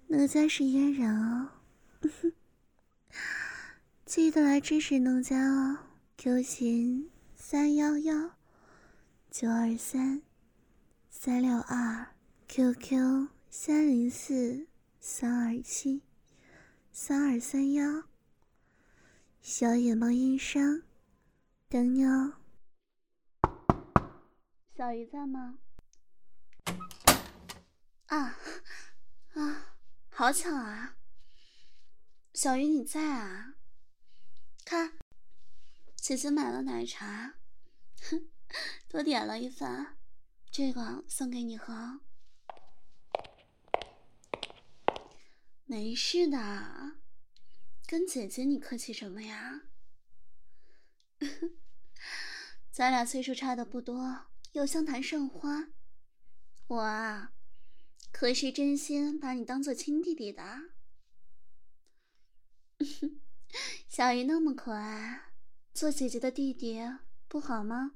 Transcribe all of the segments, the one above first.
哪家是嫣然啊？记得来支持农家哦。Q 群311-923-362 304-327-3231，小野猫音商等你哦。小鱼在吗？啊，好巧啊！小鱼你在啊？看，姐姐买了奶茶，多点了一份，这个送给你喝。没事的，跟姐姐你客气什么呀？咱俩岁数差的不多，又相谈甚欢。我啊，可是真心把你当做亲弟弟的。小鱼那么可爱，做姐姐的弟弟不好吗？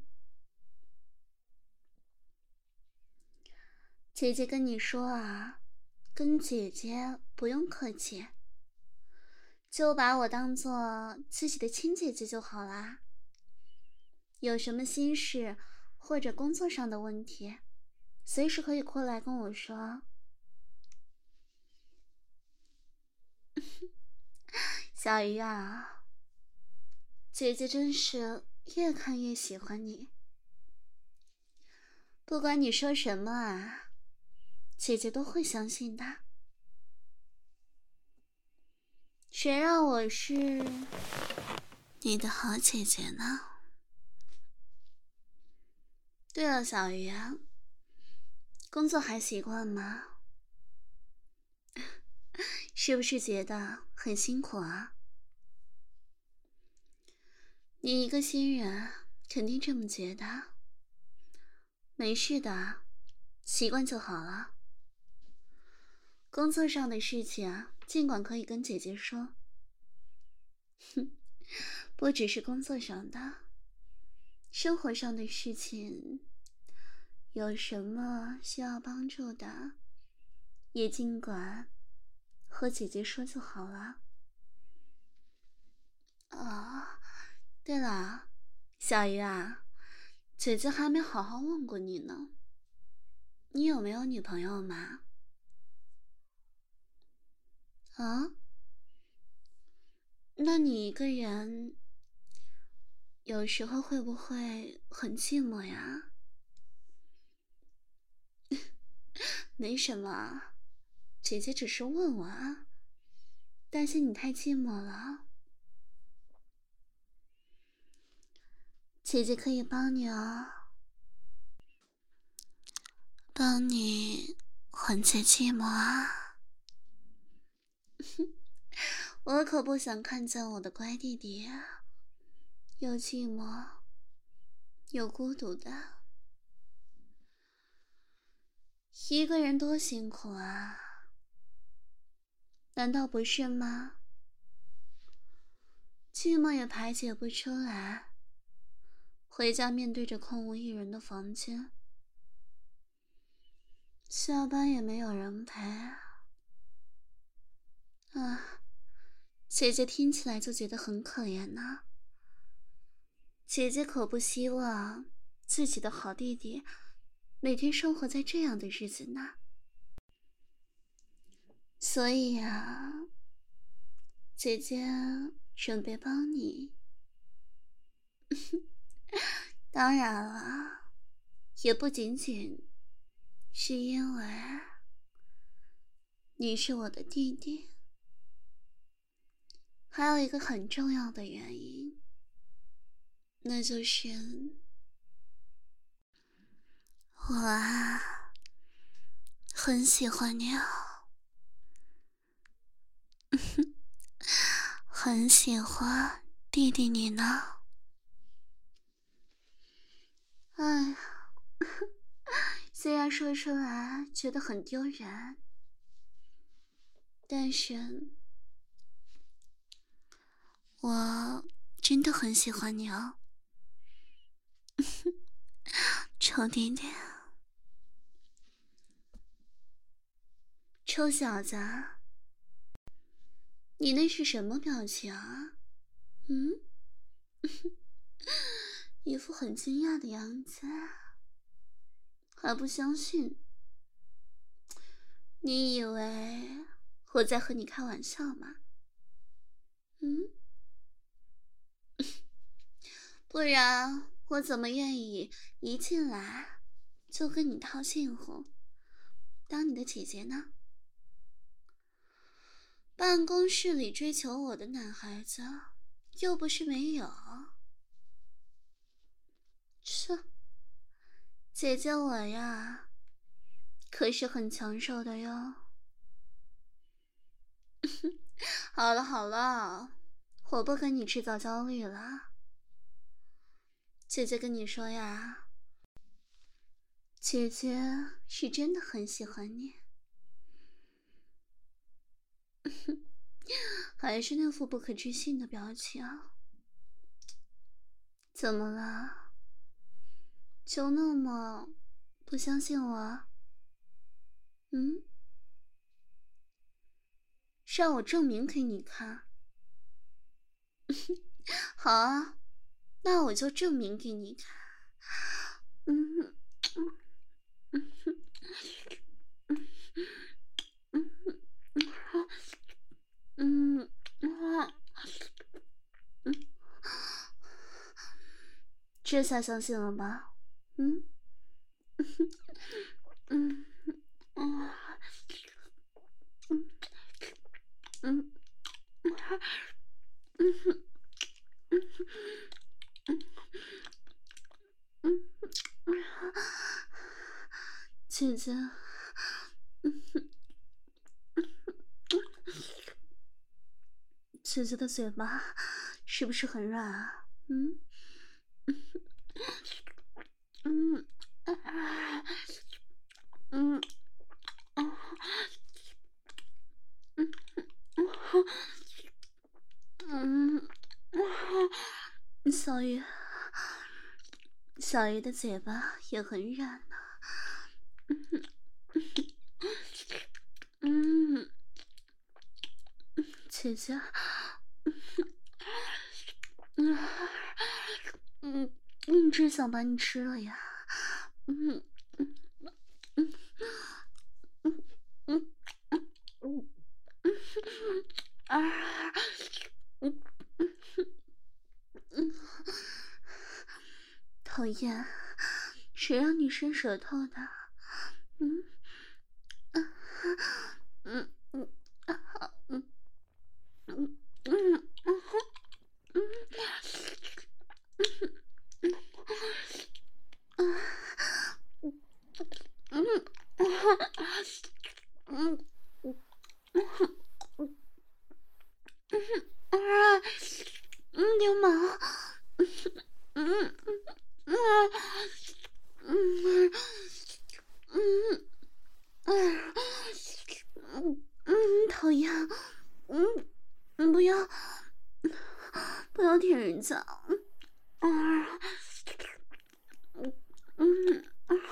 姐姐跟你说啊，跟姐姐不用客气，就把我当做自己的亲姐姐就好啦。有什么心事或者工作上的问题，随时可以过来跟我说。小鱼啊，姐姐真是越看越喜欢你。不管你说什么啊，姐姐都会相信的。谁让我是你的好姐姐呢？对了，小鱼啊，工作还习惯吗？是不是觉得很辛苦啊？你一个新人，肯定这么觉得。没事的，习惯就好了。工作上的事情啊，尽管可以跟姐姐说。哼，不只是工作上的，生活上的事情，有什么需要帮助的，也尽管和姐姐说就好了。啊，对了，小鱼啊，姐姐还没好好问过你呢，你有没有女朋友嘛？啊？那你一个人有时候会不会很寂寞呀？没什么，姐姐只是问问啊，担心你太寂寞了。姐姐可以帮你哦，帮你缓解寂寞啊。我可不想看见我的乖弟弟又寂寞又孤独的，一个人多辛苦啊，难道不是吗？寂寞也排解不出来，回家面对着空无一人的房间，下班也没有人陪啊，姐姐听起来就觉得很可怜呢。姐姐可不希望自己的好弟弟每天生活在这样的日子呢。所以啊，姐姐准备帮你。当然了，也不仅仅是因为你是我的弟弟，还有一个很重要的原因，那就是我啊，很喜欢你啊，很喜欢弟弟你呢。哎呀，虽然说出来觉得很丢人，但是我真的很喜欢你哦，臭弟弟，臭小子， 你那是什么表情啊？嗯？一副很惊讶的样子，还不相信？你以为我在和你开玩笑吗？嗯？不然我怎么愿意一进来就跟你套近乎，当你的姐姐呢？办公室里追求我的男孩子又不是没有。切，姐姐我呀，可是很抢手的哟。好了好了，我不跟你制造焦虑了。姐姐跟你说呀，姐姐是真的很喜欢你。还是那副不可置信的表情。怎么了？就那么不相信我？嗯？让我证明给你看。好啊，那我就证明给你看。嗯嗯嗯嗯这下相信了吧？嗯嗯嗯嗯姐姐，姐姐的嘴巴是不是很软啊？嗯嗯嗯嗯，小鱼，小鱼的嘴巴也很软呢。嗯，姐姐，真想把你吃了呀。嗯嗯嗯啊，讨厌，谁让你伸舌头的？嗯嗯嗯嗯嗯嗯嗯嗯啊！流氓！嗯嗯嗯嗯讨厌！不要不要舔人家！啊！嗯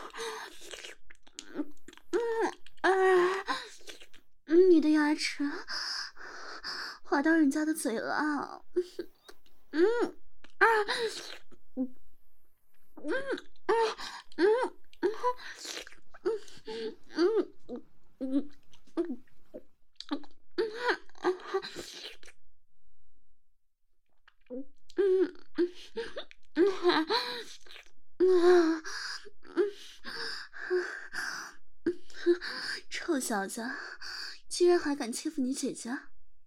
啊！你的牙齿划到人家的嘴了。嗯啊嗯啊嗯嗯嗯嗯啊！臭小子，居然还敢欺负你姐姐！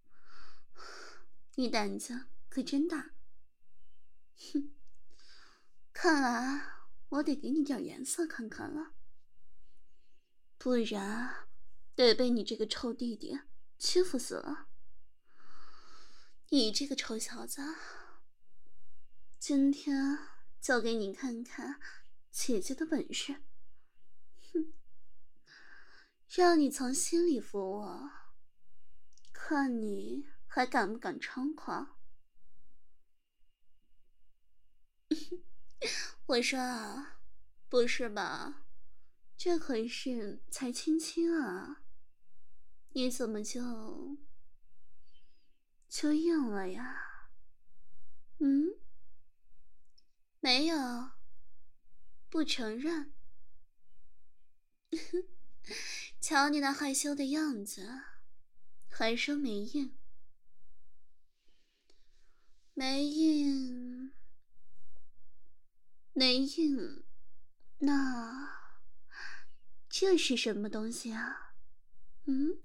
你胆子可真大！哼，看来我得给你点颜色看看了，不然得被你这个臭弟弟欺负死了。你这个臭小子，今天就给你看看姐姐的本事！哼，让你从心里服我，看你还敢不敢猖狂！我说啊，不是吧？这可是才亲亲啊！你怎么就…… 就硬了呀？嗯，没有，不承认。瞧你那害羞的样子，还说没硬。没硬，没硬，那这是什么东西啊？嗯？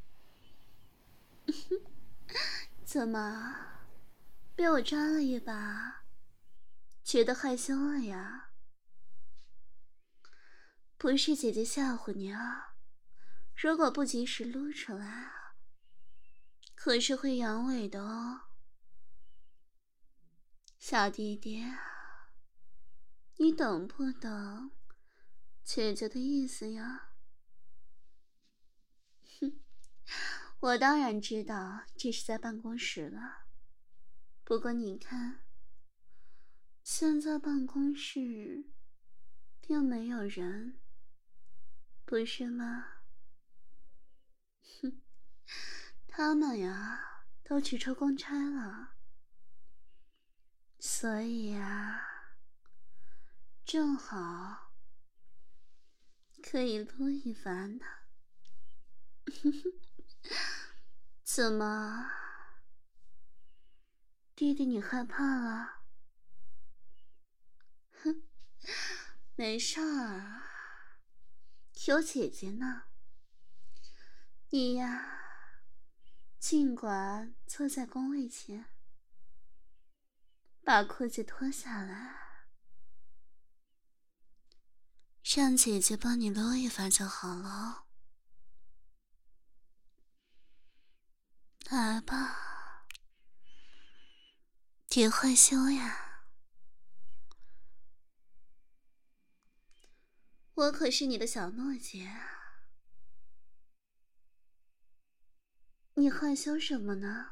怎么被我抓了一把，觉得害羞了呀？不是姐姐吓唬你啊，如果不及时撸出来，可是会阳痿的哦。小弟弟，你懂不懂姐姐的意思呀？哼，我当然知道这是在办公室了，不过你看，现在办公室并没有人，不是吗？哼，他们呀都去出公差了，所以呀，正好可以撸一番呢。怎么，弟弟你害怕了？哼，没事儿，有姐姐呢。你呀，尽管坐在工位前，把裤子脱下来，让姐姐帮你撸一番就好了。来吧，别害羞呀，我可是你的小诺姐啊。你害羞什么呢？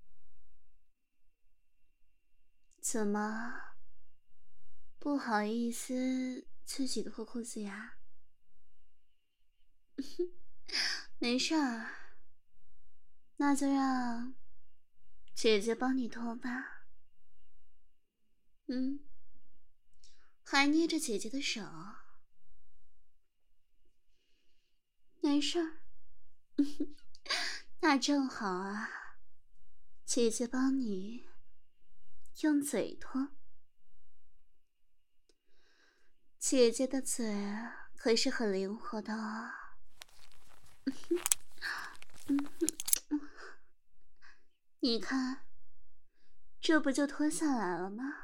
怎么不好意思自己脱裤子呀？没事儿，那就让姐姐帮你脱吧。嗯，还捏着姐姐的手。没事儿，那正好啊，姐姐帮你用嘴脱。姐姐的嘴可是很灵活的哦。你看，这不就脱下来了吗？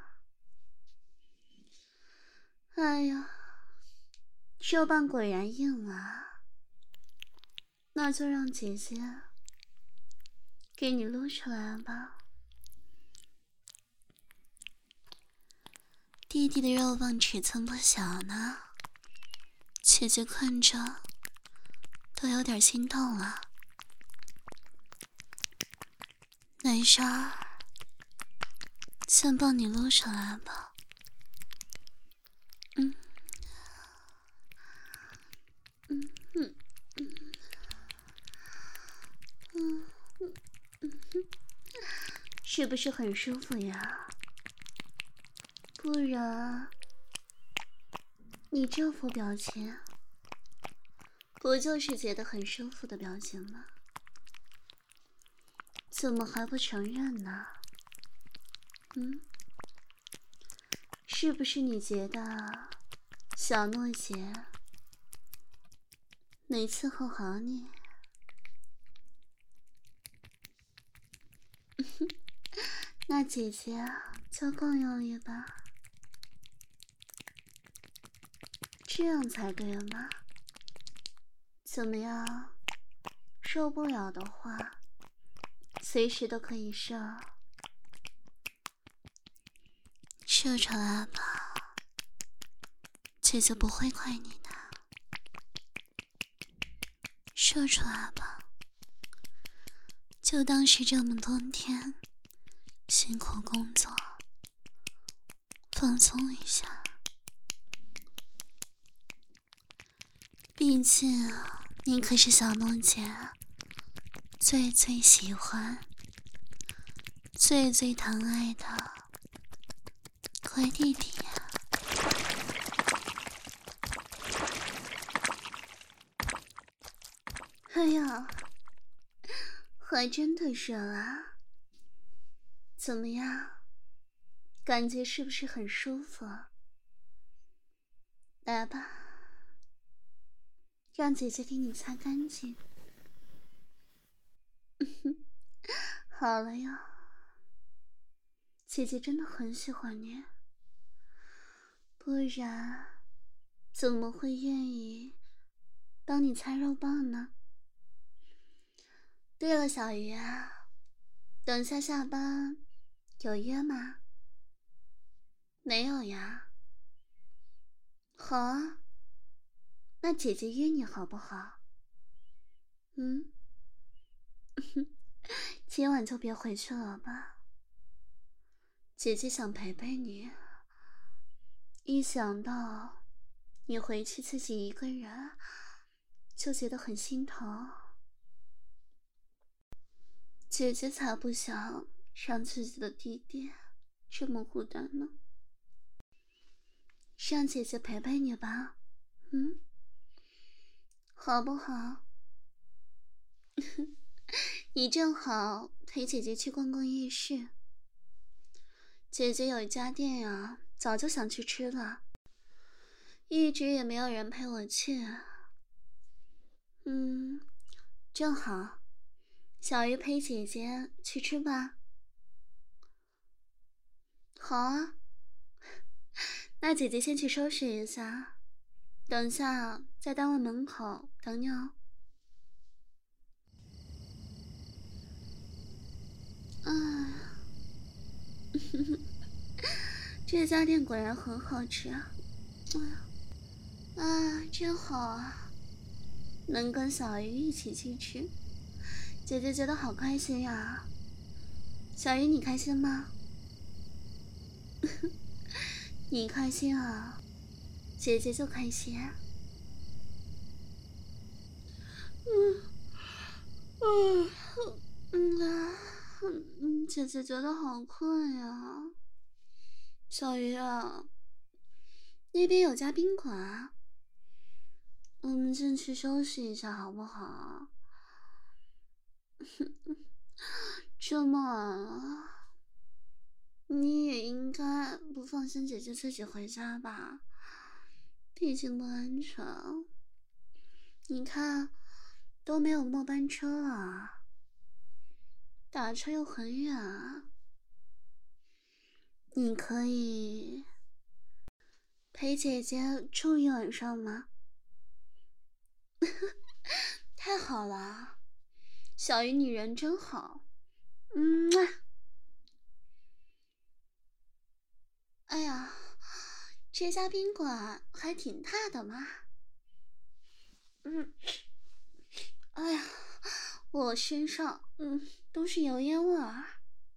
哎呀，手棒果然硬啊，那就让姐姐给你撸出来吧。弟弟的肉棒尺寸不小呢，姐姐看着都有点心动了。没事儿，先帮你撸出来吧。嗯嗯嗯嗯嗯，是不是很舒服呀？不然你这副表情，不就是觉得很舒服的表情吗？怎么还不承认呢？嗯，是不是你觉得小诺姐没伺候好你？那姐姐就更用力吧，这样才对嘛。怎么样？受不了的话，随时都可以射，射出来吧，姐姐不会怪你的。射出来吧，就当是这么多天辛苦工作，放松一下。毕竟你可是小梦姐最最喜欢最最疼爱的乖弟弟呀！哎呀，还真的热啊！怎么样，感觉是不是很舒服？来吧，让姐姐给你擦干净。好了呀，姐姐真的很喜欢你，不然怎么会愿意帮你擦肉棒呢？对了，小鱼啊，等下下班有约吗？没有呀。好啊，那姐姐约你好不好？嗯，今晚就别回去了吧。姐姐想陪陪你，一想到你回去自己一个人，就觉得很心疼。姐姐才不想让自己的弟弟这么孤单呢。让姐姐陪陪你吧，好不好？你正好陪姐姐去逛逛夜市。姐姐有一家店啊，早就想去吃了，一直也没有人陪我去。正好，小鱼陪姐姐去吃吧。好啊，那姐姐先去收拾一下，等下在单位门口等你哦。哎，这家店果然很好吃啊！哎呀，啊，真好啊，能跟小鱼一起去吃，姐姐觉得好开心呀。小鱼，你开心吗？你开心啊，姐姐就开心。姐姐觉得好困呀。小鱼啊，那边有家宾馆啊，我们进去休息一下好不好？这么晚了，你也应该不放心姐姐自己回家吧？毕竟不安全。你看，都没有末班车了，打车又很远啊。你可以陪姐姐住一晚上吗？太好了，小鱼你人真好。啊，哎呀，这家宾馆还挺大的嘛。嗯，哎呀，我身上都是油烟味儿。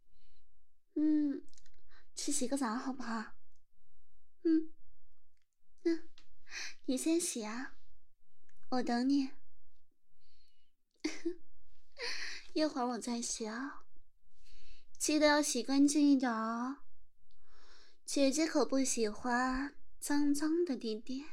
去洗个澡好不好？嗯你先洗啊，我等你。一会儿我再洗啊，记得要洗干净一点哦。姐姐可不喜欢脏脏的弟弟。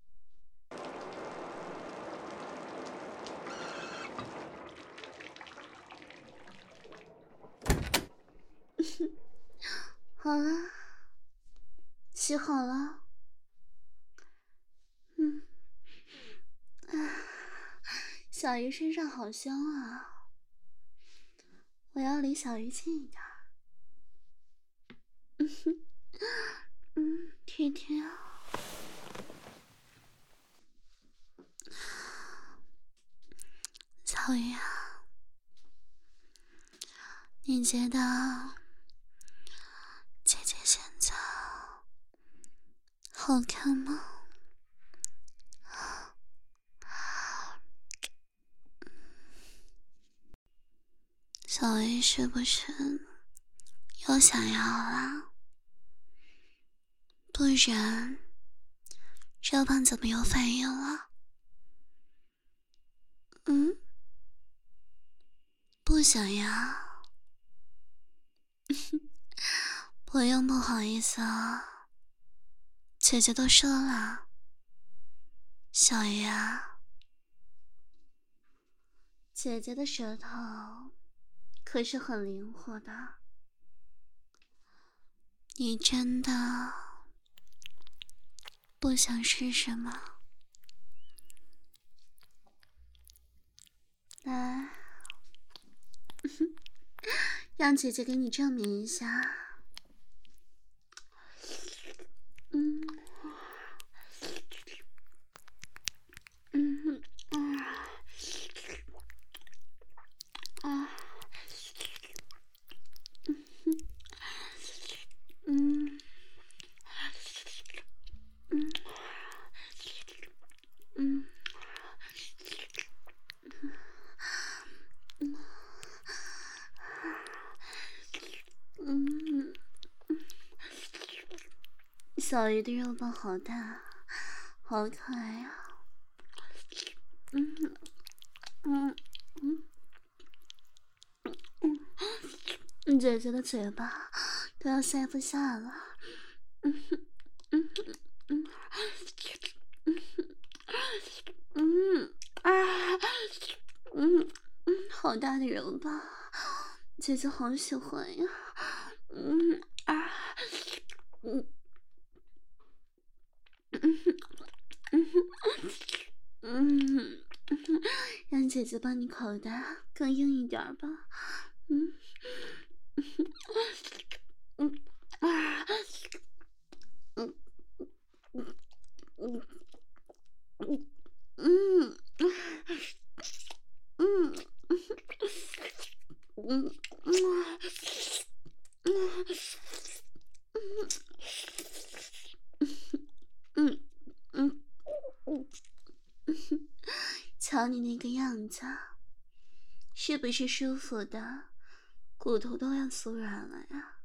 好了，洗好了。小鱼身上好香啊，我要离小鱼近一点。贴贴啊。小鱼啊，你觉得姐姐现在好看吗？小鱼是不是又想要了？不然肉棒怎么有反应了？不想要。 不用不好意思啊，姐姐都说了，小鱼啊，姐姐的舌头可是很灵活的，你真的不想试试吗？来，让姐姐给你证明一下。小鱼的肉棒好大，好可爱呀！姐姐的嘴巴都要塞不下了。好大的肉棒，姐姐好喜欢呀！让姐姐帮你口的更硬一点吧。瞧你那个样子，是不是舒服的，骨头都要酥软了呀？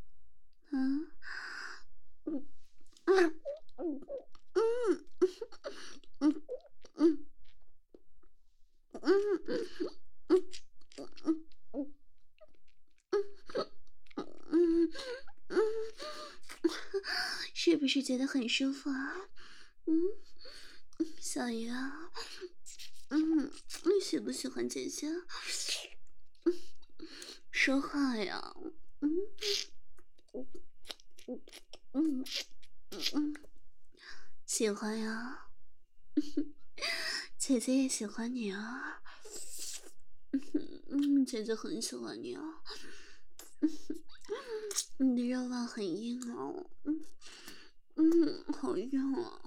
是不是觉得很舒服啊？小鱼啊，你喜不喜欢姐姐？说话呀！喜欢呀，姐姐也喜欢你啊。姐姐很喜欢你啊。你的肉棒很硬哦。好硬啊。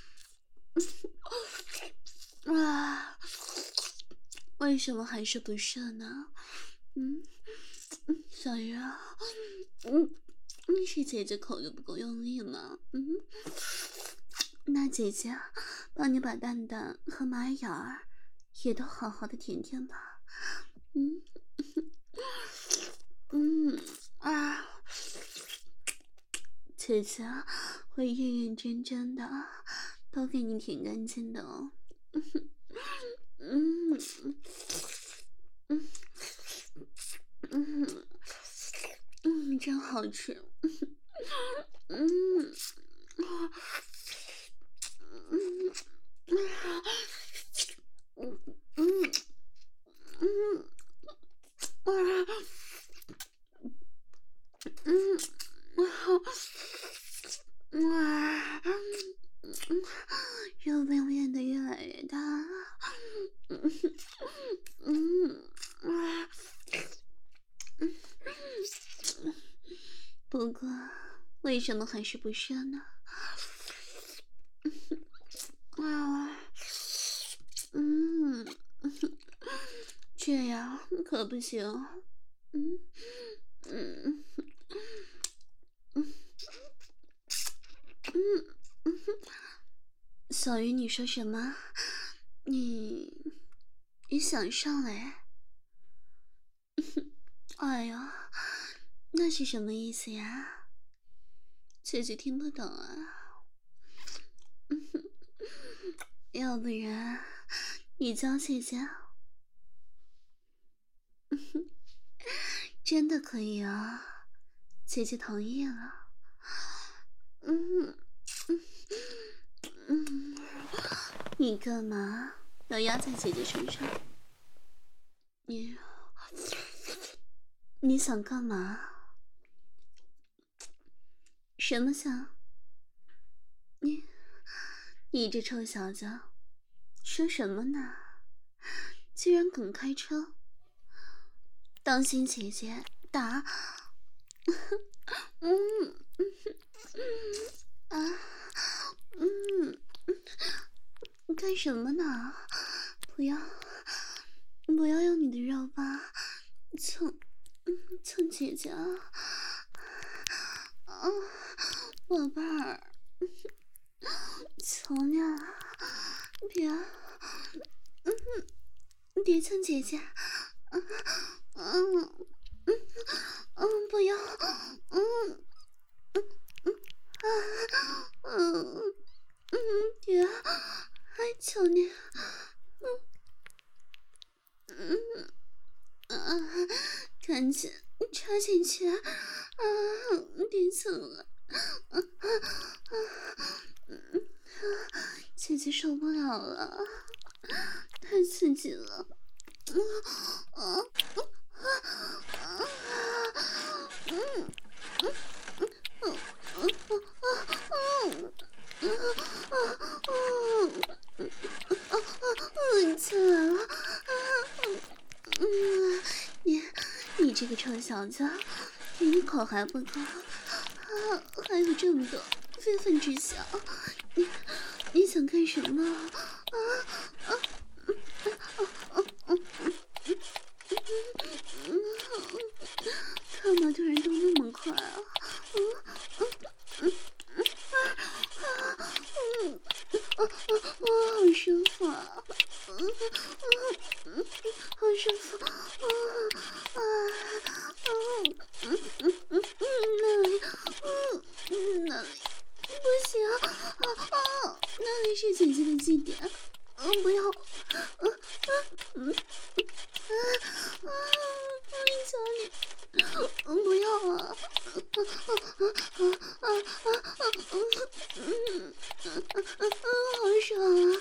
为什么还是不射呢？小鱼啊，是姐姐口的不够用力吗？那姐姐帮你把蛋蛋和马眼儿也都好好的舔舔吧。姐姐会认认真真的都给你舔干净的哦。真好吃。肉棒变得越来越大了。不过，为什么还是不射呢？这样可不行。小鱼，你说什么？你想上来？哎呀，那是什么意思呀？姐姐听不懂啊。要不然你教姐姐？真的可以啊， 姐姐同意了。你干嘛要压在姐姐身上？你想干嘛？什么想？你这臭小子，说什么呢？居然敢开车！当心姐姐打！干什么呢？不要用你的肉吧，蹭姐姐啊！宝贝儿，求你了，别蹭姐姐！不要！别！求你！赶紧插进去！别蹭了！姐姐受不了了，太刺激了！进来了！你这个臭小子，给你口还不够，还有这么多非分之想，你想干什么？干嘛突然动那么快啊？好舒服啊！好舒服！那里不行！那里是姐姐的据点！不要！求你！不要啊！好爽啊！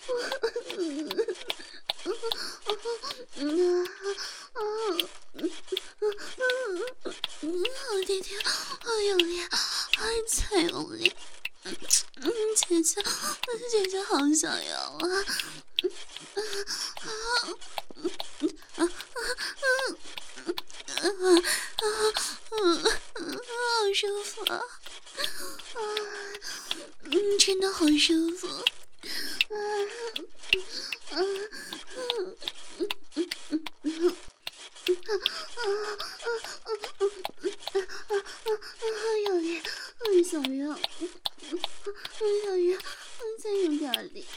好弟弟，好用力，再用力！姐姐好想要啊！好舒服啊！真的好舒服！有力，小鱼，小鱼，再用点力！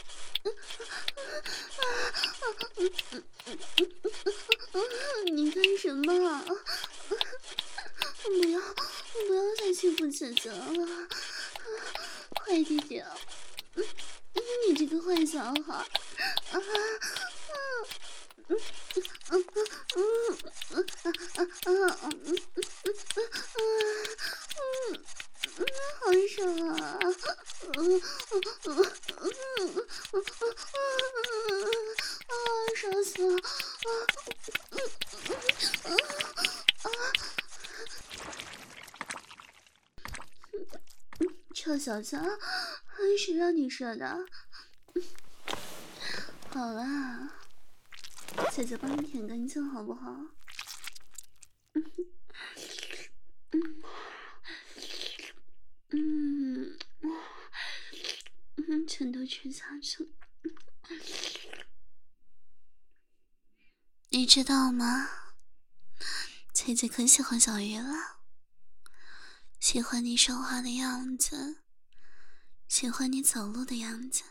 你干什么？不要再欺负姐姐了！快弟弟，你这个坏小孩！好爽啊！爽死了！臭小子，谁让你说的？好啦，姐姐帮你舔干净好不好？全都吃下去。你知道吗？姐姐可喜欢小鱼了，喜欢你说话的样子，喜欢你走路的样子，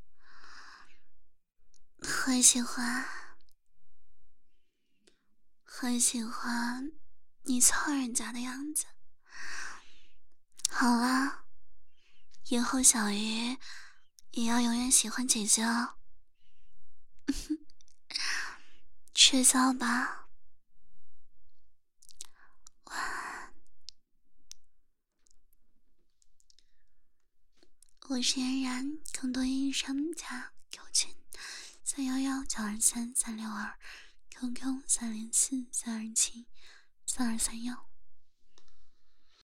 很喜欢你操人家的样子。好了，以后小鱼也要永远喜欢姐姐哦。睡觉吧，晚安。 我是嫣然，更多音声加 Q 群311923362，QQ30432732331。